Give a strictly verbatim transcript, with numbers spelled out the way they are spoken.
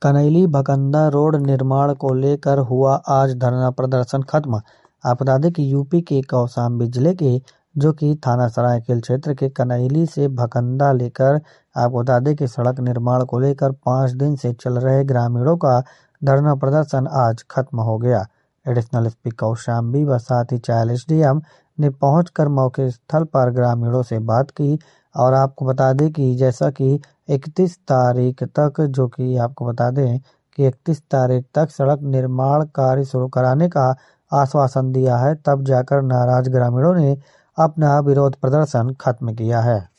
कनैली भकंदा road निर्माण को लेकर हुआ आज धरना प्रदर्शन खत्म। आप बता दें कि यूपी के कौशाम्बी जिले के जो कि थाना सरायकेला क्षेत्र के कनैली से भकंदा लेकर आपको बता दें कि सड़क निर्माण को लेकर पाँच दिन से चल रहे ग्रामीणों का धरना प्रदर्शन आज खत्म हो गया। एडिशनल एसपी कौशाम्बी व साथ ही चायल एसडीएम ने पहुंचकर मौके स्थल पर ग्रामीणों से बात की और आपको बता दें कि जैसा कि इकतीस तारीख तक जो कि आपको बता दें कि इकतीस तारीख तक सड़क निर्माण कार्य शुरू कराने का आश्वासन दिया है, तब जाकर नाराज ग्रामीणों ने अपना विरोध प्रदर्शन खत्म किया है।